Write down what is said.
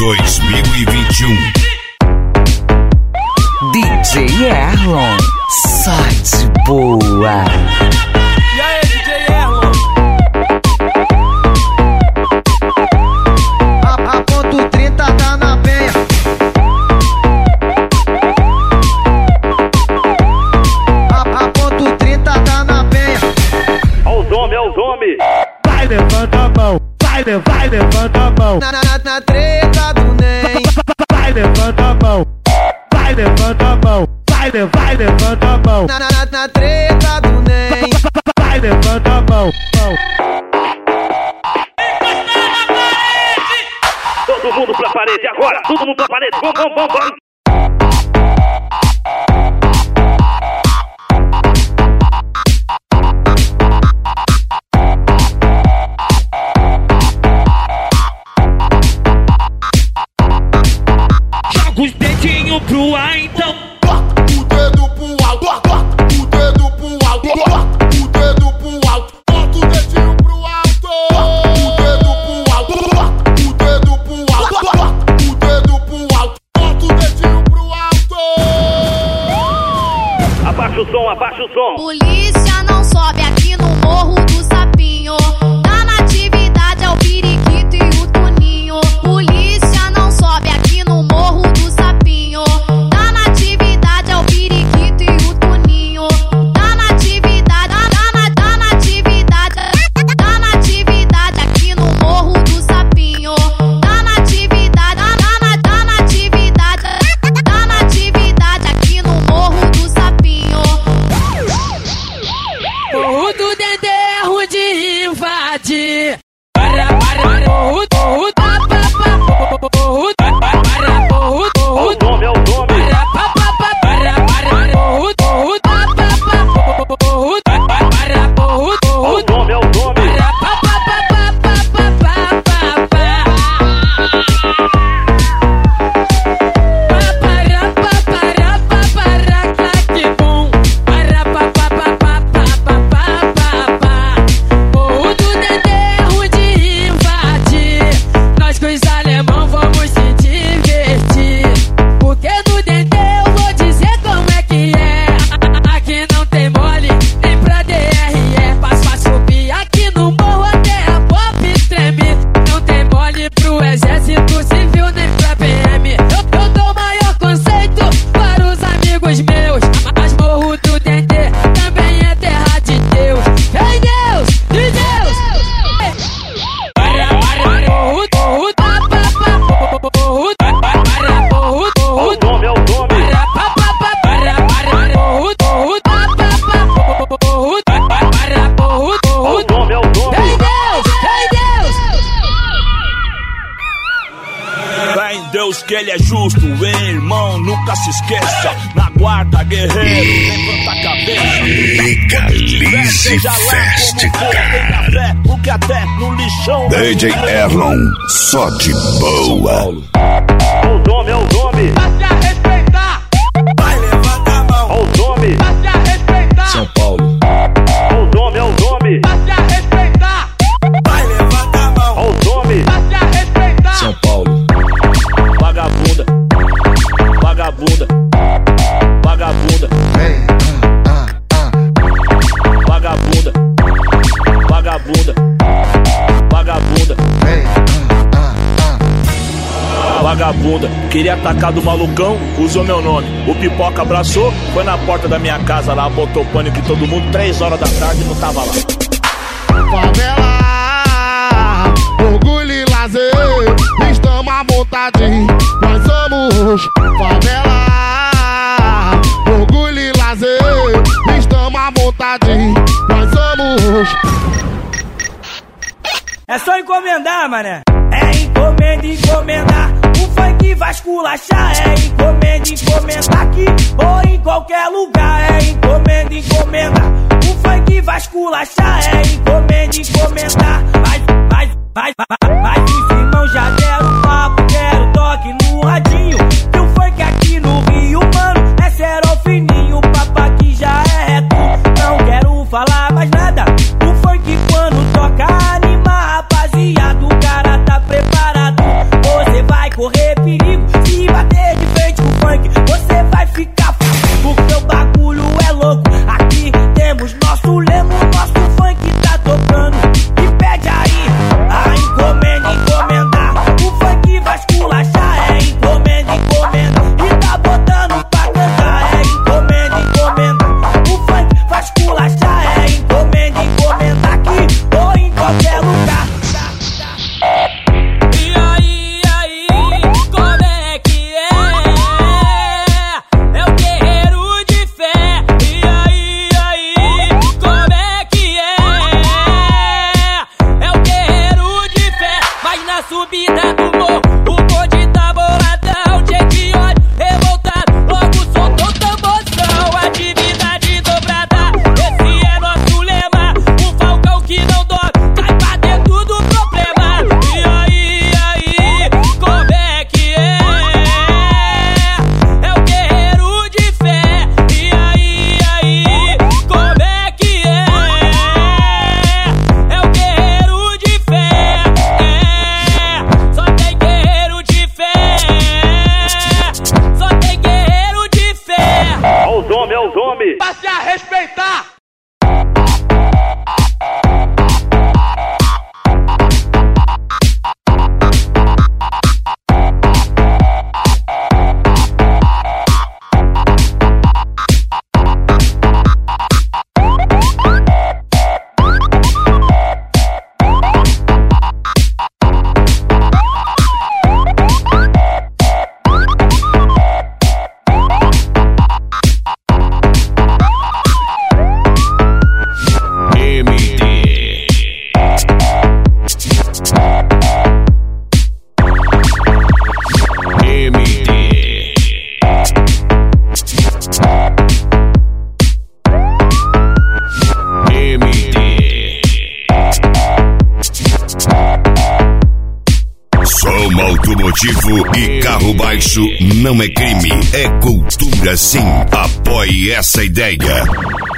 2021. DJ Erlon, sai de boa. E aí, DJ Erlon? A ponto 30 tá na penha. A ponto 30 tá na penha. Ó os homens. Vai, levanta a mão. Vai, levanta a mão. Na treta do NEM. Vai, levanta a mão. Vai, levanta a mão. Vai, levanta a mão. Na treta do NEM. Vai, levanta a mão. Todo mundo pra parede agora. Todo mundo pra parede. Vamos. Joga os dedinhos pro ar, então. Bota o dedo pro alto, bota o dedo pro alto, bota o dedo pro alto, bota o dedinho pro alto, bota o dedo pro alto, bota o dedo pro alto, bota o dedo pro alto, bota o dedinho pro alto. Abaixa o som. Polícia não sobe aqui no Morro do Sapinho. Na natividade é o periquito e o tuninho. Polícia não sobe aqui no Morro do Sapinho. Na natividade é o periquito e o tuninho. Na natividade aqui no Morro do Sapinho. Na natividade aqui no Morro do Sapinho. Morro do Dendê é ruim de invadir. Morro Deus que ele é justo, irmão, nunca se esqueça. Na guarda, guerreiro, levanta a cabeça. Legalize Fest, cara. O que até no lixão. DJ Erlon, só de boa. Os homens. Pra se respeitar. Vai, levanta a mão. Os homens. Pra se respeitar. São Paulo. Os homens. Pra se respeitar. Vai, levanta a mão. Os homens. Pra se respeitar. São Paulo. Vagabunda. Vagabunda. Vagabunda. Vagabunda. Vagabunda. Vagabunda. Vagabunda, queria atacar do malucão, usou meu nome. O Pipoca abraçou, foi na porta da minha casa lá, botou pânico em todo mundo, 3 horas da tarde não tava lá. Favela, orgulho e lazer, estamos à vontade, nós somos. Favela, orgulho e lazer, estamos à vontade, nós somos. É só encomendar, mané. É encomendar. O funk vai esculachar. É encomendar aqui ou em qualquer lugar. É encomendar. O funk vai esculachar. É encomendar. Mas os irmãos já deram papo. Quero toque no radinho. Que o funk aqui no Rio, mano, é cerol fininho. Papo aqui já é reto. Não quero falar mais nada. O funk quando toca anima, rapaziada. O cara tá preparado. Você vai correr automotivo e carro baixo não é crime, é cultura sim. Apoie essa ideia.